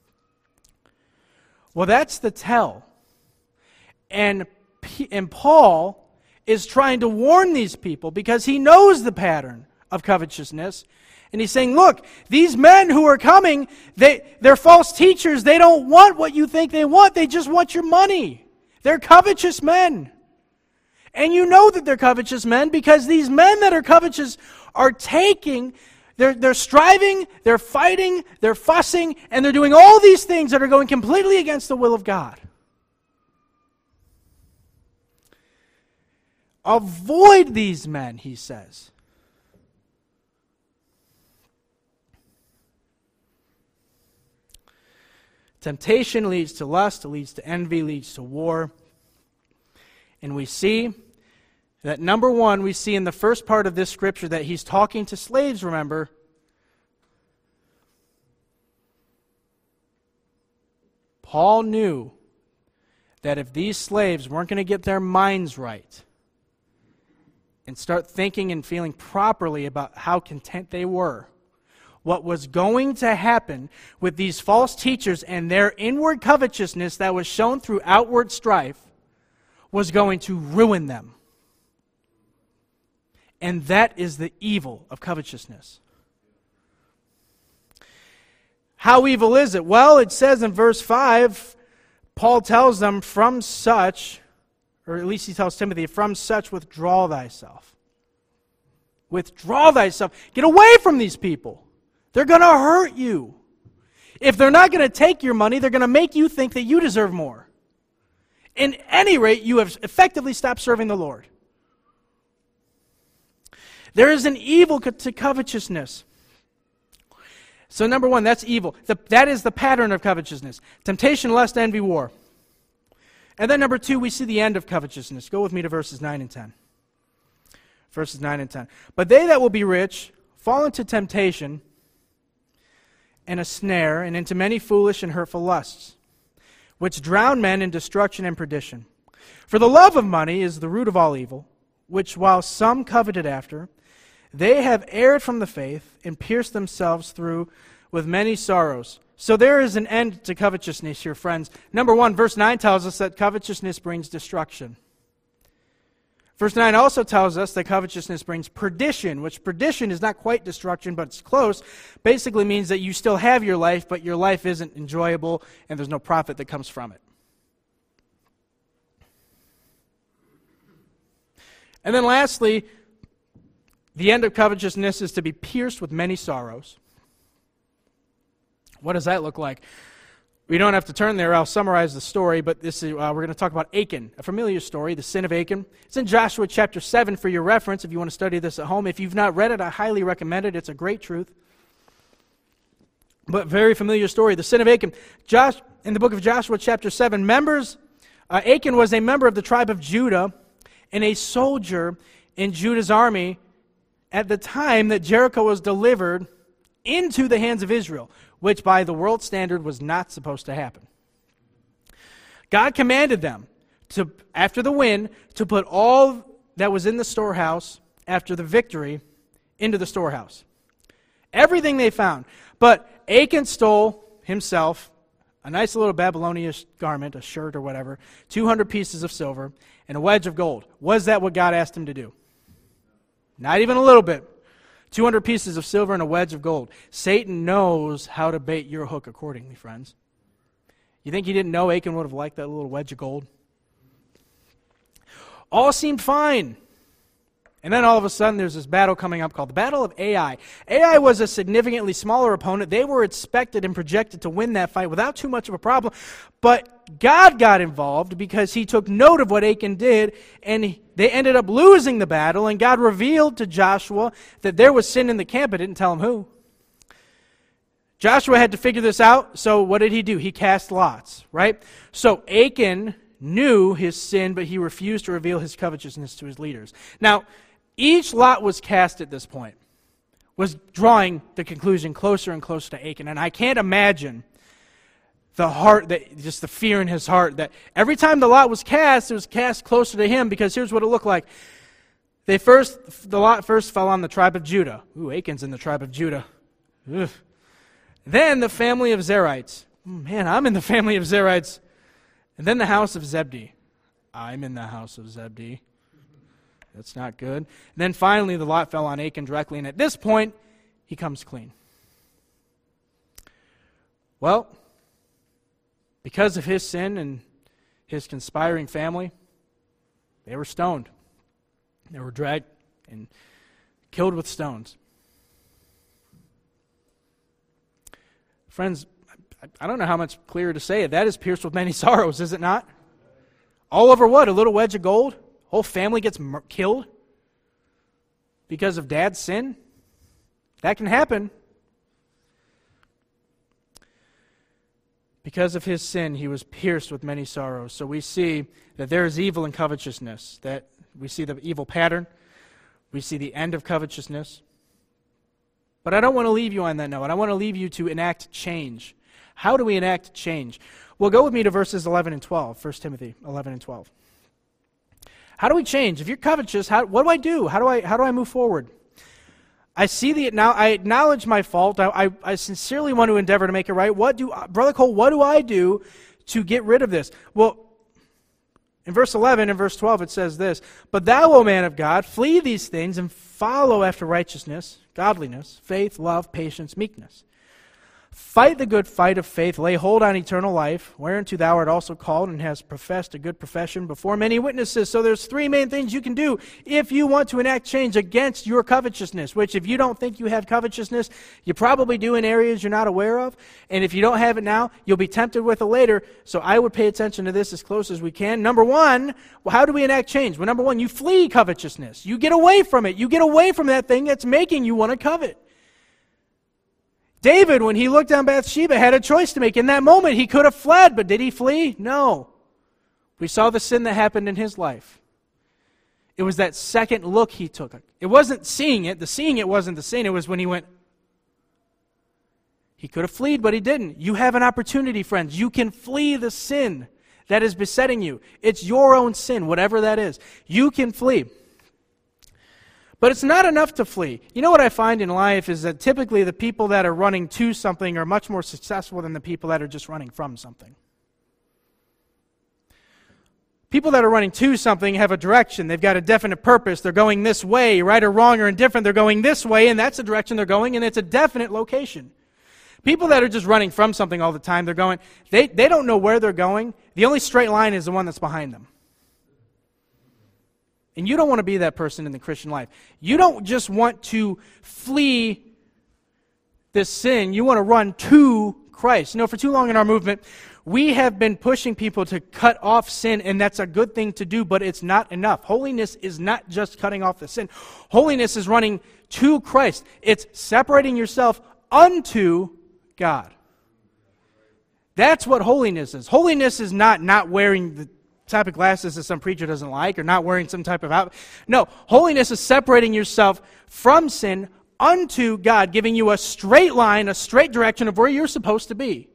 Well, that's the tell. And, P- and Paul is trying to warn these people because he knows the pattern of covetousness. And he's saying, look, these men who are coming, they, they're false teachers. They don't want what you think they want. They just want your money. They're covetous men. And you know that they're covetous men because these men that are covetous are taking They're, they're striving, they're fighting, they're fussing, and they're doing all these things that are going completely against the will of God. Avoid these men, he says. Temptation leads to lust, leads to envy, leads to war. And we see that, number one, we see in the first part of this scripture that he's talking to slaves, remember. Paul knew that if these slaves weren't going to get their minds right and start thinking and feeling properly about how content they were, what was going to happen with these false teachers and their inward covetousness that was shown through outward strife was going to ruin them. And that is the evil of covetousness. How evil is it? Well, it says in verse five, Paul tells them, from such, or at least he tells Timothy, from such withdraw thyself. Withdraw thyself. Get away from these people. They're going to hurt you. If they're not going to take your money, they're going to make you think that you deserve more. In any rate, you have effectively stopped serving the Lord. There is an evil to covetousness. So number one, that's evil. The, that is the pattern of covetousness. Temptation, lust, envy, war. And then number two, we see the end of covetousness. Go with me to verses nine and ten. Verses nine and ten. But they that will be rich fall into temptation and a snare, and into many foolish and hurtful lusts, which drown men in destruction and perdition. For the love of money is the root of all evil, which while some coveted after, they have erred from the faith and pierced themselves through with many sorrows. So there is an end to covetousness here, friends. Number one, verse nine tells us that covetousness brings destruction. Verse nine also tells us that covetousness brings perdition, which perdition is not quite destruction, but it's close. Basically means that you still have your life, but your life isn't enjoyable and there's no profit that comes from it. And then lastly, the end of covetousness is to be pierced with many sorrows. What does that look like? We don't have to turn there. I'll summarize the story, but this is, uh, we're going to talk about Achan, a familiar story, the sin of Achan. It's in Joshua chapter seven for your reference if you want to study this at home. If you've not read it, I highly recommend it. It's a great truth. But very familiar story, the sin of Achan. Josh, in the book of Joshua chapter seven, members, uh, Achan was a member of the tribe of Judah and a soldier in Judah's army at the time that Jericho was delivered into the hands of Israel, which by the world standard was not supposed to happen. God commanded them, to, after the win, to put all that was in the storehouse after the victory into the storehouse. Everything they found. But Achan stole himself a nice little Babylonian garment, a shirt or whatever, two hundred pieces of silver, and a wedge of gold. Was that what God asked him to do? Not even a little bit. two hundred pieces of silver and a wedge of gold. Satan knows how to bait your hook accordingly, friends. You think he didn't know Achan would have liked that little wedge of gold? All seemed fine. And then all of a sudden there's this battle coming up called the Battle of Ai. Ai was a significantly smaller opponent. They were expected and projected to win that fight without too much of a problem. But God got involved because he took note of what Achan did, and they ended up losing the battle, and God revealed to Joshua that there was sin in the camp, but didn't tell him who. Joshua had to figure this out, so what did he do? He cast lots, right? So Achan knew his sin, but he refused to reveal his covetousness to his leaders. Now, each lot was cast at this point, was drawing the conclusion closer and closer to Achan. And I can't imagine the heart, that just the fear in his heart, that every time the lot was cast, it was cast closer to him, because here's what it looked like. They first, the lot first fell on the tribe of Judah. Ooh, Achan's in the tribe of Judah. Ugh. Then the family of Zerites. Man, I'm in the family of Zerites. And then the house of Zebdi. I'm in the house of Zebdi. That's not good. And then finally the lot fell on Achan directly, and at this point, he comes clean. Well, because of his sin and his conspiring family, they were stoned. They were dragged and killed with stones. Friends, I don't know how much clearer to say it. That is pierced with many sorrows, is it not? All over what? A little wedge of gold? Whole family gets mur- killed because of dad's sin? That can happen. Because of his sin, he was pierced with many sorrows. So we see that there is evil in covetousness. That we see the evil pattern. We see the end of covetousness. But I don't want to leave you on that note. I want to leave you to enact change. How do we enact change? Well, go with me to verses eleven and twelve, First Timothy eleven and twelve. How do we change? If you're covetous, how, what do I do? How do I how do I move forward? I see the now. I acknowledge my fault. I, I, I sincerely want to endeavor to make it right. What do, Brother Cole? What do I do to get rid of this? Well, in verse eleven and verse twelve, it says this: "But thou, O man of God, flee these things and follow after righteousness, godliness, faith, love, patience, meekness. Fight the good fight of faith, lay hold on eternal life, whereunto thou art also called and hast professed a good profession before many witnesses." So there's three main things you can do if you want to enact change against your covetousness, which if you don't think you have covetousness, you probably do in areas you're not aware of. And if you don't have it now, you'll be tempted with it later. So I would pay attention to this as close as we can. Number one, well, how do we enact change? Well, number one, you flee covetousness. You get away from it. You get away from that thing that's making you want to covet. David, when he looked on Bathsheba, had a choice to make. In that moment, he could have fled, but did he flee? No. We saw the sin that happened in his life. It was that second look he took. It wasn't seeing it. The seeing it wasn't the sin. It was when he went. He could have fled, but he didn't. You have an opportunity, friends. You can flee the sin that is besetting you. It's your own sin, whatever that is. You can flee. But it's not enough to flee. You know what I find in life is that typically the people that are running to something are much more successful than the people that are just running from something. People that are running to something have a direction. They've got a definite purpose. They're going this way, right or wrong or indifferent. They're going this way, and that's the direction they're going, and it's a definite location. People that are just running from something all the time, they're going, they, they don't know where they're going. The only straight line is the one that's behind them. And you don't want to be that person in the Christian life. You don't just want to flee this sin. You want to run to Christ. You know, for too long in our movement, we have been pushing people to cut off sin, and that's a good thing to do, but it's not enough. Holiness is not just cutting off the sin. Holiness is running to Christ. It's separating yourself unto God. That's what holiness is. Holiness is not not wearing the type of glasses that some preacher doesn't like, or not wearing some type of outfit. No, holiness is separating yourself from sin unto God, giving you a straight line, a straight direction of where you're supposed to be.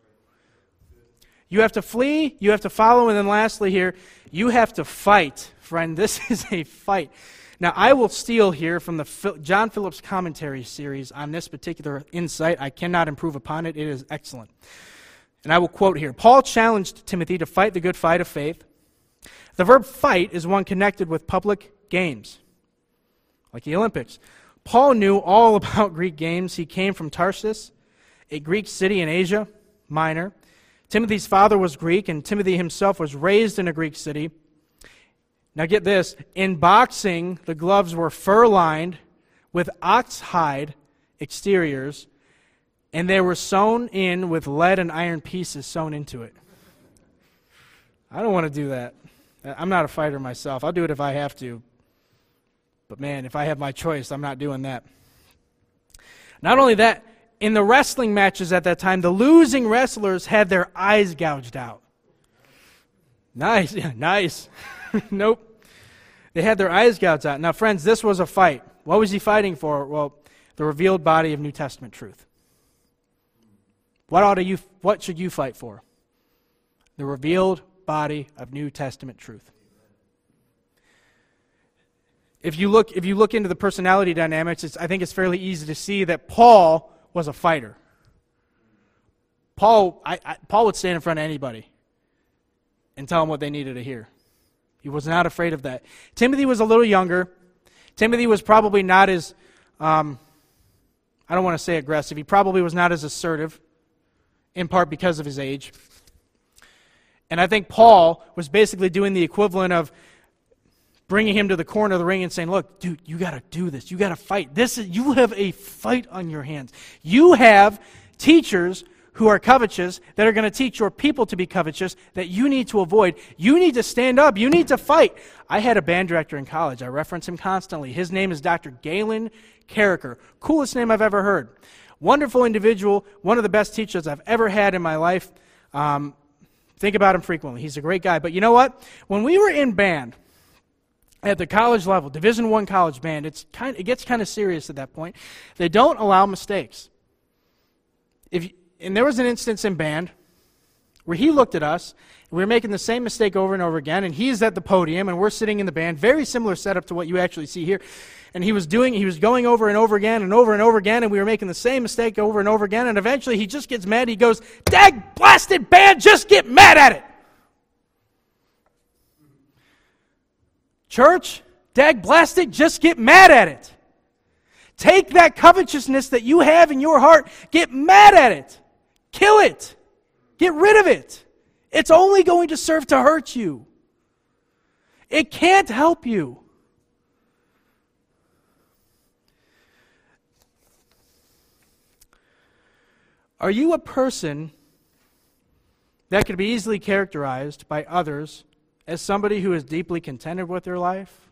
You have to flee, you have to follow, and then lastly here, you have to fight. Friend, this is a fight. Now, I will steal here from the John Phillips commentary series on this particular insight. I cannot improve upon it. It is excellent. And I will quote here. Paul challenged Timothy to fight the good fight of faith. The verb fight is one connected with public games, like the Olympics. Paul knew all about Greek games. He came from Tarsus, a Greek city in Asia Minor. Timothy's father was Greek, and Timothy himself was raised in a Greek city. Now get this. In boxing, the gloves were fur-lined with ox hide exteriors, and they were sewn in with lead and iron pieces sewn into it. I don't want to do that. I'm not a fighter myself. I'll do it if I have to. But man, if I have my choice, I'm not doing that. Not only that, in the wrestling matches at that time, the losing wrestlers had their eyes gouged out. Nice, yeah, nice. Nope. They had their eyes gouged out. Now, friends, this was a fight. What was he fighting for? Well, the revealed body of New Testament truth. What ought to you? What should you fight for? The revealed body of New Testament truth. If you look, if you look into the personality dynamics, it's, I think it's fairly easy to see that Paul was a fighter. Paul, I, I, Paul would stand in front of anybody and tell them what they needed to hear. He was not afraid of that. Timothy was a little younger. Timothy was probably not as, um, I don't want to say aggressive. He probably was not as assertive, in part because of his age. And I think Paul was basically doing the equivalent of bringing him to the corner of the ring and saying, look, dude, you got to do this. You got to fight. This is, you have a fight on your hands. You have teachers who are covetous, that are going to teach your people to be covetous, that you need to avoid. You need to stand up. You need to fight. I had a band director in college. I reference him constantly. His name is Doctor Galen Carricker. Coolest name I've ever heard. Wonderful individual. One of the best teachers I've ever had in my life. Um, think about him frequently. He's a great guy. But you know what? When we were in band, at the college level, Division One college band, it's kind, it gets kind of serious at that point. They don't allow mistakes. If you, and there was an instance in band where he looked at us, and we were making the same mistake over and over again, and he's at the podium, and we're sitting in the band, very similar setup to what you actually see here. And he was doing, he was going over and over again and over and over again, and we were making the same mistake over and over again, and eventually he just gets mad. He goes, "Dag blasted band, just get mad at it." Church, dag blasted, just get mad at it. Take that covetousness that you have in your heart, get mad at it. Kill it. Get rid of it. It's only going to serve to hurt you. It can't help you. Are you a person that could be easily characterized by others as somebody who is deeply contented with their life?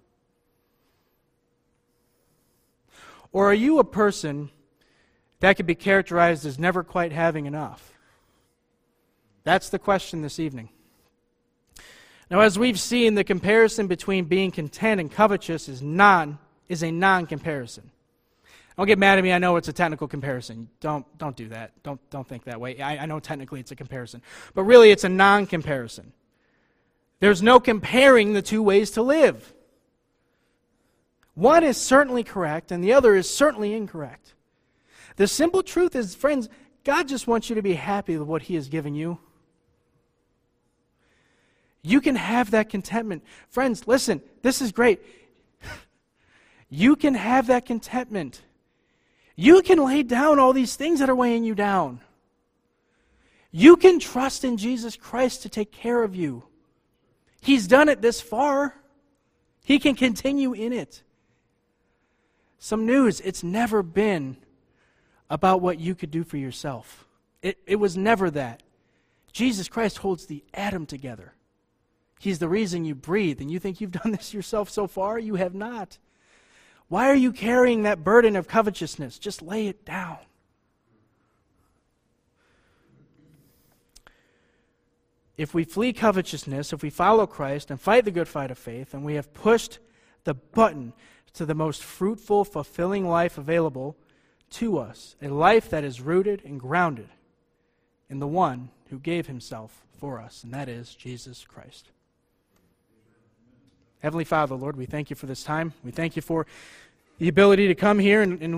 Or are you a person that could be characterized as never quite having enough? That's the question this evening. Now, as we've seen, the comparison between being content and covetous is non is a non-comparison. Don't get mad at me. I know it's a technical comparison. Don't don't do that. Don't don't think that way. I, I know technically it's a comparison, but really it's a non-comparison. There's no comparing the two ways to live. One is certainly correct, and the other is certainly incorrect. The simple truth is, friends, God just wants you to be happy with what He has given you. You can have that contentment. Friends, listen, this is great. You can have that contentment. You can lay down all these things that are weighing you down. You can trust in Jesus Christ to take care of you. He's done it this far. He can continue in it. Some news, it's never been about what you could do for yourself. It, it was never that. Jesus Christ holds the atom together. He's the reason you breathe, and you think you've done this yourself so far? You have not. Why are you carrying that burden of covetousness? Just lay it down. If we flee covetousness, if we follow Christ and fight the good fight of faith, and we have pushed the button to the most fruitful, fulfilling life available to us, a life that is rooted and grounded in the one who gave Himself for us, and that is Jesus Christ. Heavenly Father, Lord, we thank You for this time. We thank You for the ability to come here and, and